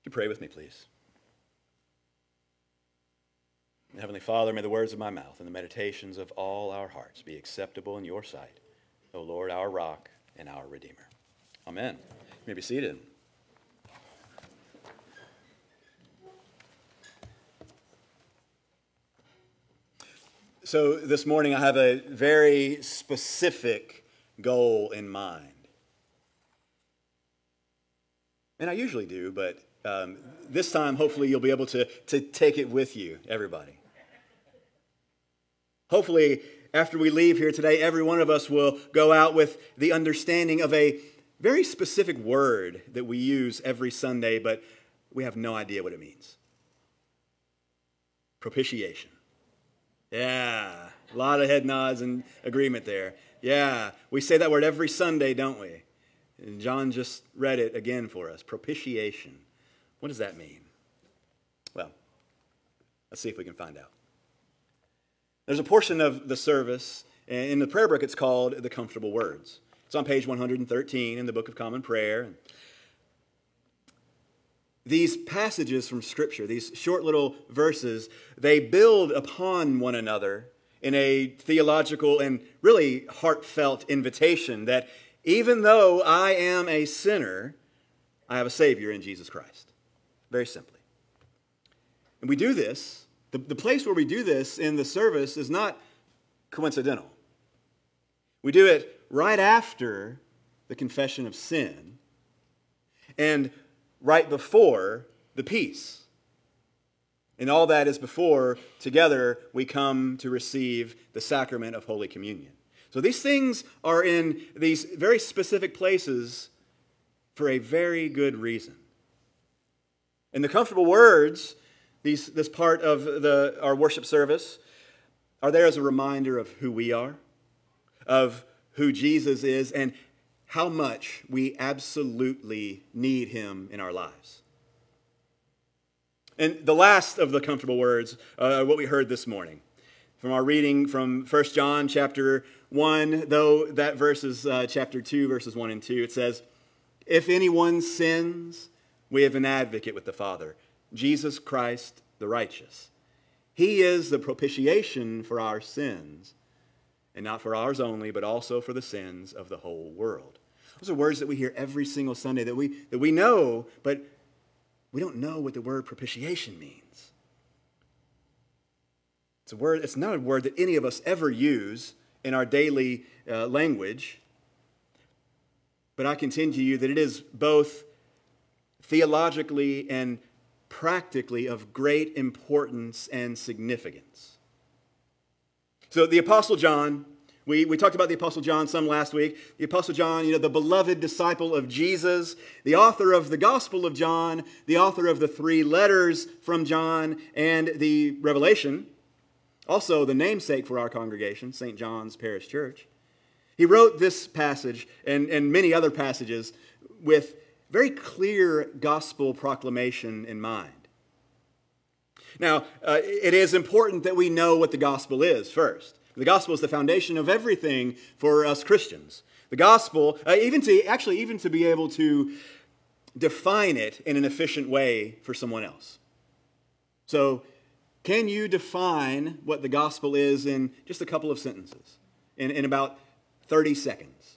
Would you pray with me, please? Heavenly Father, may the words of my mouth and the meditations of all our hearts be acceptable in your sight, O Lord, our rock and our Redeemer. Amen. You may be seated. So this morning I have a very specific goal in mind. And I usually do, but this time, hopefully, you'll be able to take it with you, everybody. Hopefully, after we leave here today, every one of us will go out with the understanding of a very specific word that we use every Sunday, but we have no idea what it means. Propitiation. Yeah, a lot of head nods and agreement there. Yeah, we say that word every Sunday, don't we? And John just read it again for us. Propitiation. What does that mean? Well, let's see if we can find out. There's a portion of the service, in the prayer book it's called the Comfortable Words. It's on page 113 in the Book of Common Prayer. These passages from Scripture, these short little verses, they build upon one another in a theological and really heartfelt invitation that even though I am a sinner, I have a Savior in Jesus Christ. Very simply. And we do this, the place where we do this in the service is not coincidental. We do it right after the confession of sin and right before the peace. And all that is before, together, we come to receive the sacrament of Holy Communion. So these things are in these very specific places for a very good reason. And the comfortable words, this part of our worship service, are there as a reminder of who we are, of who Jesus is, and how much we absolutely need him in our lives. And the last of the comfortable words, what we heard this morning, from our reading from 1 John chapter 1, though that verse is chapter 2, verses 1 and 2, it says, "If anyone sins, we have an advocate with the Father, Jesus Christ the righteous. He is the propitiation for our sins, and not for ours only, but also for the sins of the whole world." Those are words that we hear every single Sunday that we know, but we don't know what the word propitiation means. It's not a word that any of us ever use in our daily language, but I contend to you that it is both theologically and practically of great importance and significance. So the Apostle John, we talked about the Apostle John some last week. The Apostle John, the beloved disciple of Jesus, the author of the Gospel of John, the author of the 3 letters from John and the Revelation, also the namesake for our congregation, St. John's Parish Church. He wrote this passage and many other passages with very clear gospel proclamation in mind. Now, it is important that we know what the gospel is first. The gospel is the foundation of everything for us Christians. The gospel, even to be able to define it in an efficient way for someone else. So, can you define what the gospel is in just a couple of sentences, in about 30 seconds?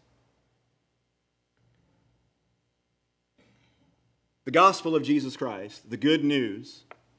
The gospel of Jesus Christ, the good news,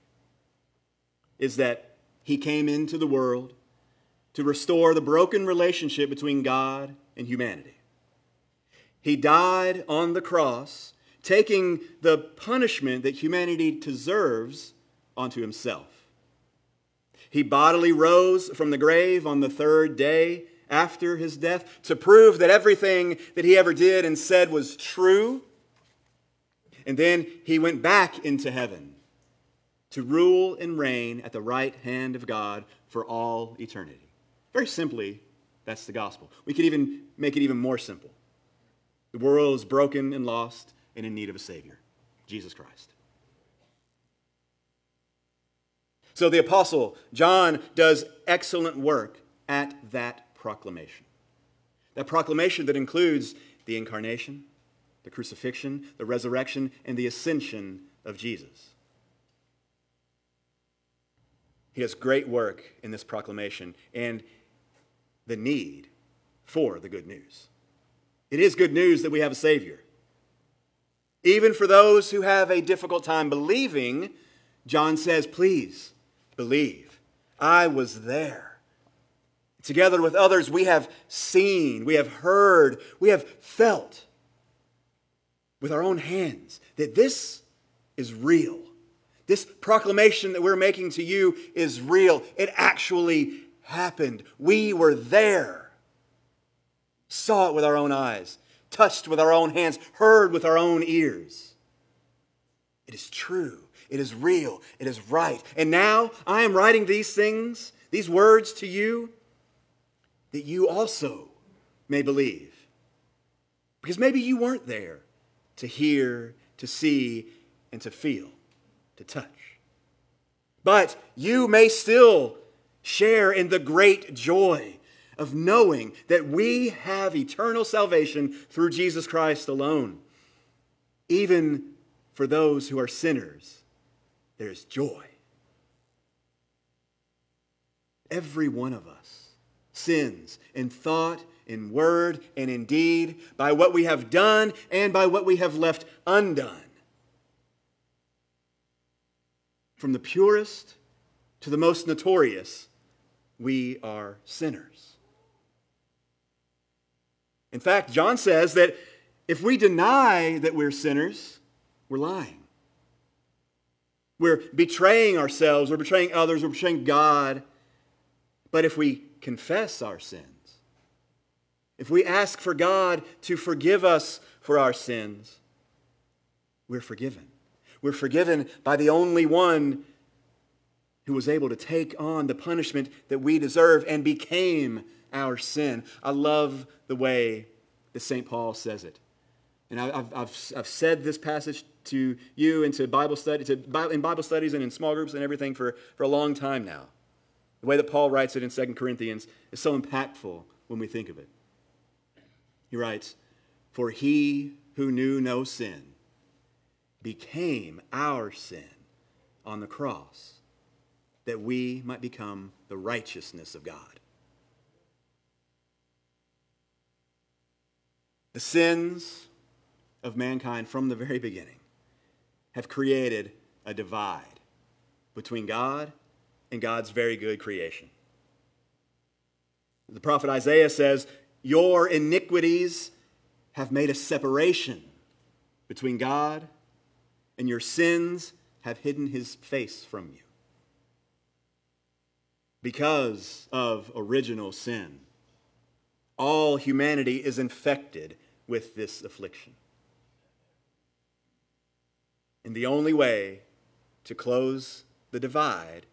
is that he came into the world to restore the broken relationship between God and humanity. He died on the cross, taking the punishment that humanity deserves onto himself. He bodily rose from the grave on the 3rd day after his death to prove that everything that he ever did and said was true. And then he went back into heaven to rule and reign at the right hand of God for all eternity. Very simply, that's the gospel. We could even make it even more simple. The world is broken and lost and in need of a Savior, Jesus Christ. So the Apostle John does excellent work at that proclamation. That proclamation that includes the incarnation, the crucifixion, the resurrection, and the ascension of Jesus. He does great work in this proclamation and the need for the good news. It is good news that we have a Savior. Even for those who have a difficult time believing, John says, please believe. I was there. Together with others, we have seen, we have heard, we have felt with our own hands that this is real. This proclamation that we're making to you is real. It actually happened. We were there. Saw it with our own eyes, touched with our own hands, heard with our own ears. It is true. It is real. It is right. And now I am writing these things, these words to you, that you also may believe. Because maybe you weren't there to hear, to see, and to feel, to touch. But you may still share in the great joy of knowing that we have eternal salvation through Jesus Christ alone. Even for those who are sinners, there is joy. Every one of us sins in thought, in word, and in deed, by what we have done and by what we have left undone. From the purest to the most notorious, we are sinners. In fact, John says that if we deny that we're sinners, we're lying. We're betraying ourselves, we're betraying others, we're betraying God. But if we confess our sins, if we ask for God to forgive us for our sins, we're forgiven. We're forgiven by the only one who was able to take on the punishment that we deserve and became our sin. I love the way that St. Paul says it. And I've said this passage to you and to Bible study, in Bible studies and in small groups and everything for a long time now. The way that Paul writes it in 2 Corinthians is so impactful when we think of it. He writes, "For he who knew no sin became our sin on the cross, that we might become the righteousness of God." The sins of mankind from the very beginning have created a divide between God and God's very good creation. The prophet Isaiah says, "Your iniquities have made a separation between God, and your sins have hidden his face from you." Because of original sin, all humanity is infected with this affliction. And the only way to close the divide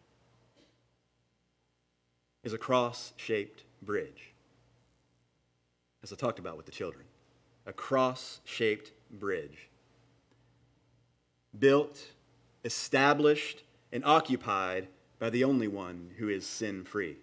is a cross-shaped bridge. As I talked about with the children, a cross-shaped bridge. Built, established, and occupied by the only one who is sin-free.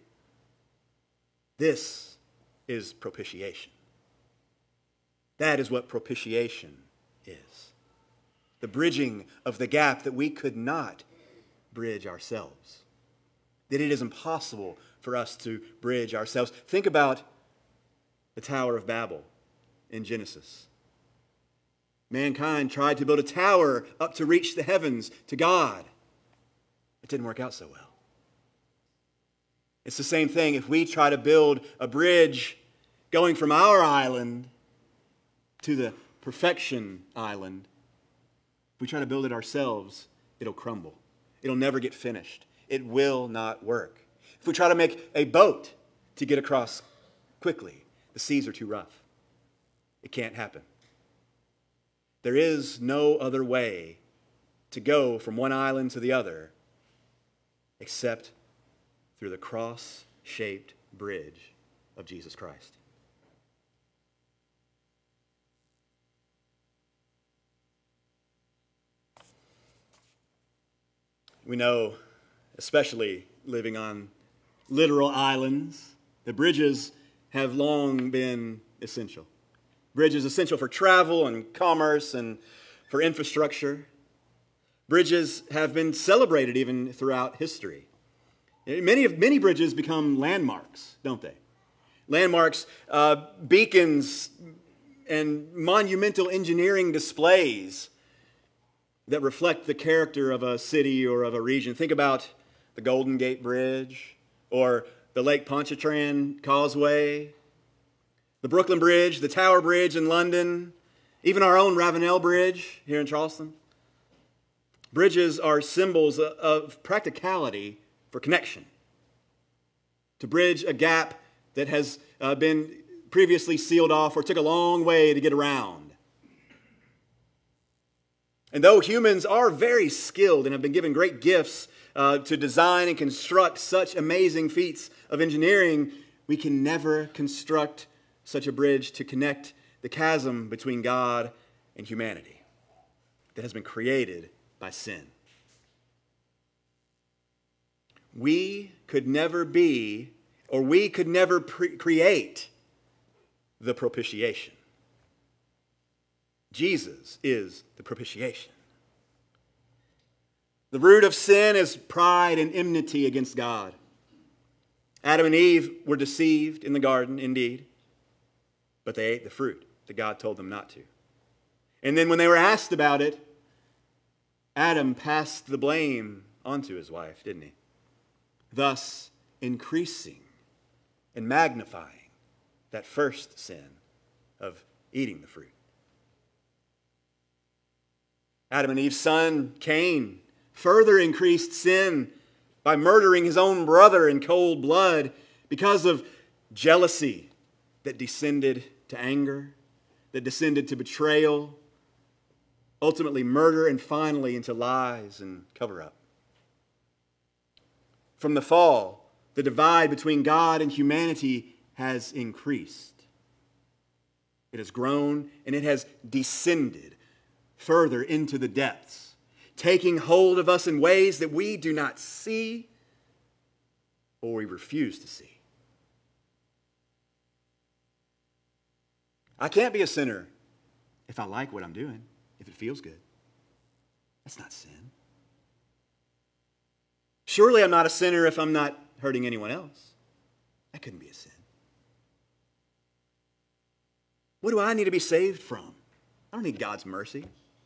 This is propitiation. That is what propitiation is. The bridging of the gap that we could not bridge ourselves. That it is impossible for us to bridge ourselves. Think about the Tower of Babel in Genesis. Mankind tried to build a tower up to reach the heavens to God. It didn't work out so well. It's the same thing if we try to build a bridge going from our island to the perfection island. If we try to build it ourselves, it'll crumble. It'll never get finished. It will not work. If we try to make a boat to get across quickly, the seas are too rough. It can't happen. There is no other way to go from one island to the other except through the cross-shaped bridge of Jesus Christ. We know, especially living on literal islands, that bridges have long been essential. Bridges essential for travel and commerce and for infrastructure. Bridges have been celebrated even throughout history. Many bridges become landmarks, don't they? Landmarks, beacons, and monumental engineering displays that reflect the character of a city or of a region. Think about the Golden Gate Bridge or the Lake Pontchartrain Causeway, the Brooklyn Bridge, the Tower Bridge in London, even our own Ravenel Bridge here in Charleston. Bridges are symbols of practicality for connection, to bridge a gap that has been previously sealed off or took a long way to get around. And though humans are very skilled and have been given great gifts to design and construct such amazing feats of engineering, we can never construct such a bridge to connect the chasm between God and humanity that has been created by sin. We could never be, or we could never create the propitiation. Jesus is the propitiation. The root of sin is pride and enmity against God. Adam and Eve were deceived in the garden, indeed, but they ate the fruit that God told them not to. And then when they were asked about it, Adam passed the blame onto his wife, didn't he? Thus increasing and magnifying that first sin of eating the fruit. Adam and Eve's son, Cain, further increased sin by murdering his own brother in cold blood because of jealousy that descended to anger, that descended to betrayal, ultimately murder, and finally into lies and cover-up. From the fall, the divide between God and humanity has increased. It has grown and it has descended further into the depths, taking hold of us in ways that we do not see or we refuse to see. I can't be a sinner if I like what I'm doing, if it feels good. That's not sin. Surely I'm not a sinner if I'm not hurting anyone else. That couldn't be a sin. What do I need to be saved from? I don't need God's mercy.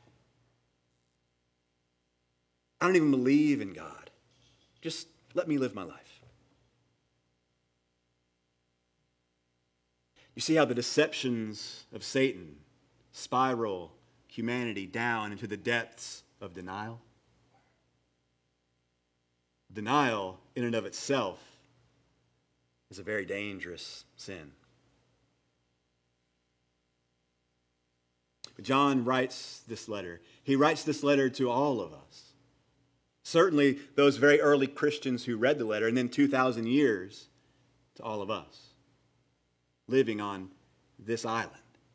I don't even believe in God. Just let me live my life. You see how the deceptions of Satan spiral humanity down into the depths of denial? Denial in and of itself is a very dangerous sin. But John writes this letter. He writes this letter to all of us. Certainly those very early Christians who read the letter, and then 2,000 years to all of us living on this island.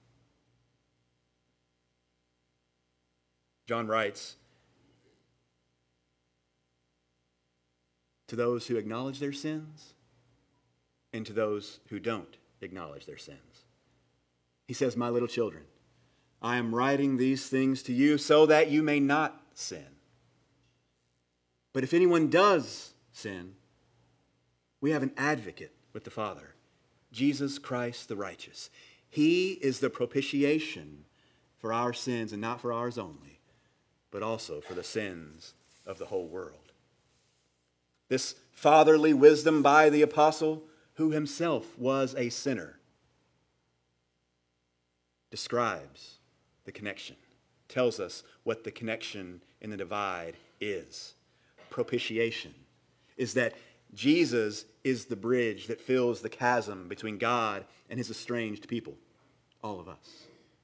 John writes, to those who acknowledge their sins and to those who don't acknowledge their sins. He says, my little children, I am writing these things to you so that you may not sin. But if anyone does sin, we have an advocate with the Father, Jesus Christ the righteous. He is the propitiation for our sins, and not for ours only, but also for the sins of the whole world. This fatherly wisdom by the apostle, who himself was a sinner, describes the connection, tells us what the connection in the divide is. Propitiation is that Jesus is the bridge that fills the chasm between God and his estranged people, all of us.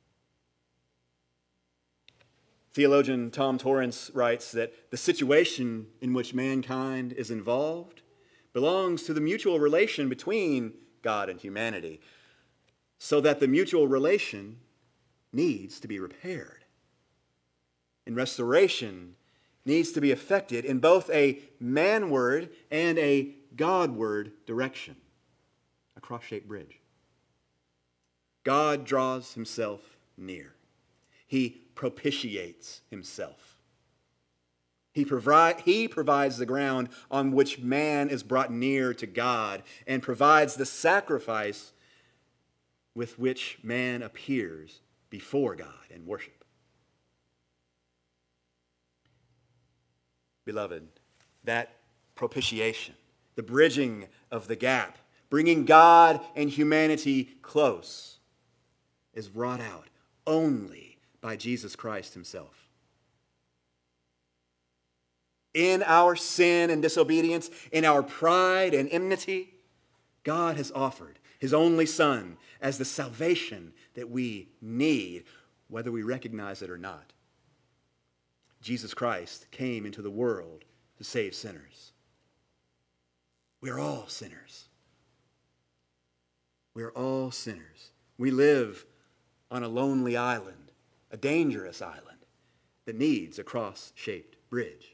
Theologian Tom Torrance writes that the situation in which mankind is involved belongs to the mutual relation between God and humanity, so that the mutual relation needs to be repaired. And restoration needs to be effected in both a manward and a Godward direction, a cross-shaped bridge. God draws himself near. He propitiates himself. He provides the ground on which man is brought near to God and provides the sacrifice with which man appears before God in worship. Beloved, that propitiation, the bridging of the gap, bringing God and humanity close, is wrought out only by Jesus Christ himself. In our sin and disobedience, in our pride and enmity, God has offered his only Son as the salvation that we need, whether we recognize it or not. Jesus Christ came into the world to save sinners. We're all sinners. We're all sinners. We live on a lonely island, a dangerous island that needs a cross-shaped bridge.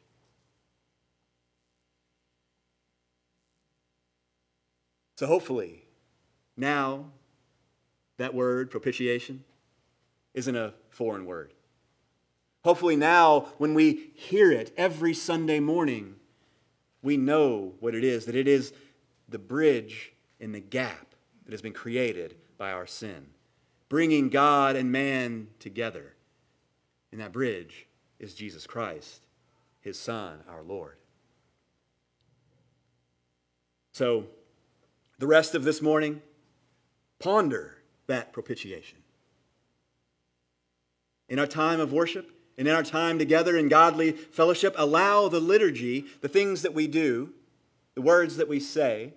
So hopefully, now, that word, propitiation, isn't a foreign word. Hopefully now, when we hear it every Sunday morning, we know what it is, that it is the bridge in the gap that has been created by our sin, bringing God and man together. And that bridge is Jesus Christ, his Son, our Lord. So, the rest of this morning, ponder that propitiation. In our time of worship and in our time together in godly fellowship, allow the liturgy, the things that we do, the words that we say,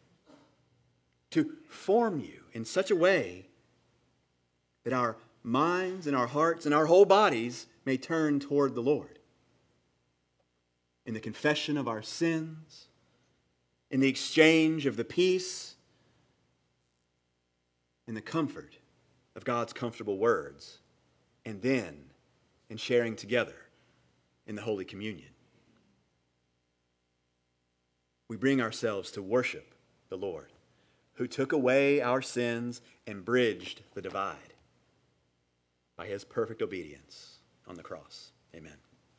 to form you in such a way that our minds and our hearts and our whole bodies may turn toward the Lord. In the confession of our sins, in the exchange of the peace, in the comfort of God's comfortable words, and then in sharing together in the Holy Communion. We bring ourselves to worship the Lord, who took away our sins and bridged the divide by his perfect obedience on the cross. Amen.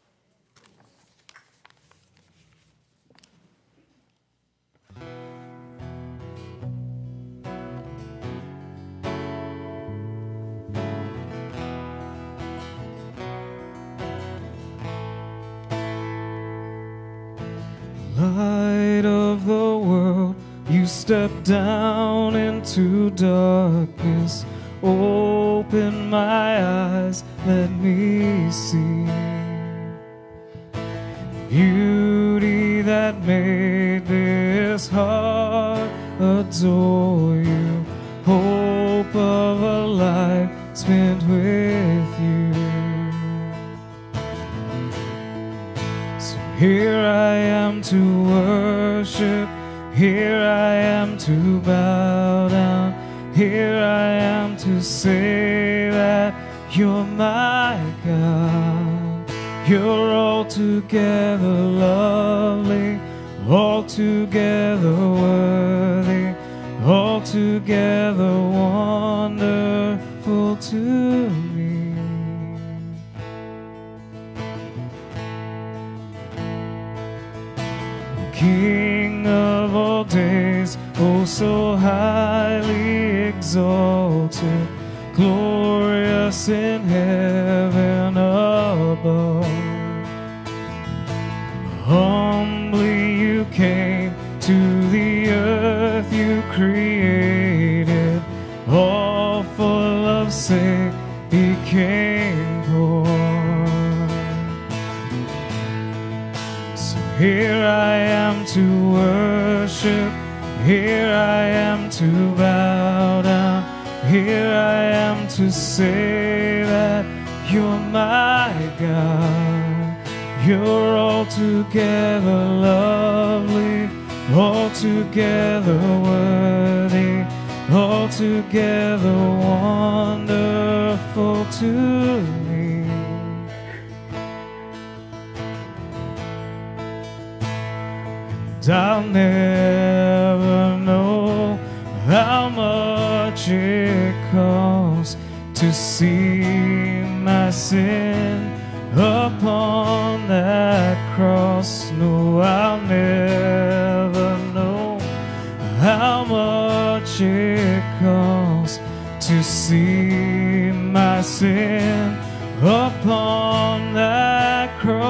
Light of the world, you step down into darkness. Open my eyes, let me see beauty that made this heart adore you. Hope of a life spent with you. So here I am to worship, here I am to bow down, here I am to say that you're my God. You're altogether lovely, altogether worthy, altogether wonderful to me. King of all days, oh so highly exalted, glorious in heaven above. Humbly you came to the earth you created, all full of sin became poor. So here I am to worship, here I am to bow down, here I am to say that you're my God. You're altogether lovely, altogether worthy, altogether wonderful to me. And I'll never know how much it costs to see my sin upon that cross. else. No, I'll never know how much it costs to see my sin upon that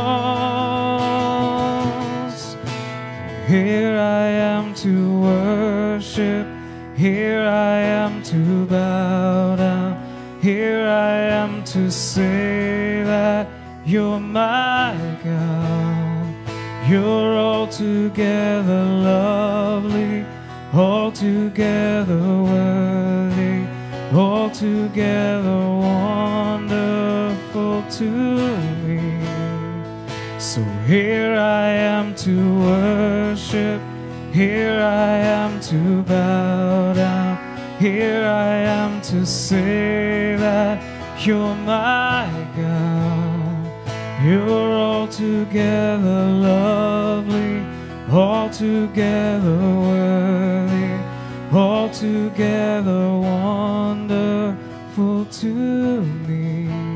cross. Here I am to worship, here I am to bow down, here I am to say that you're my God. You're altogether lovely, altogether worthy, altogether wonderful to me. So here I am to worship, here I am to bow down, here I am to say that you're my God. You're altogether lovely, altogether worthy, altogether wonderful to me.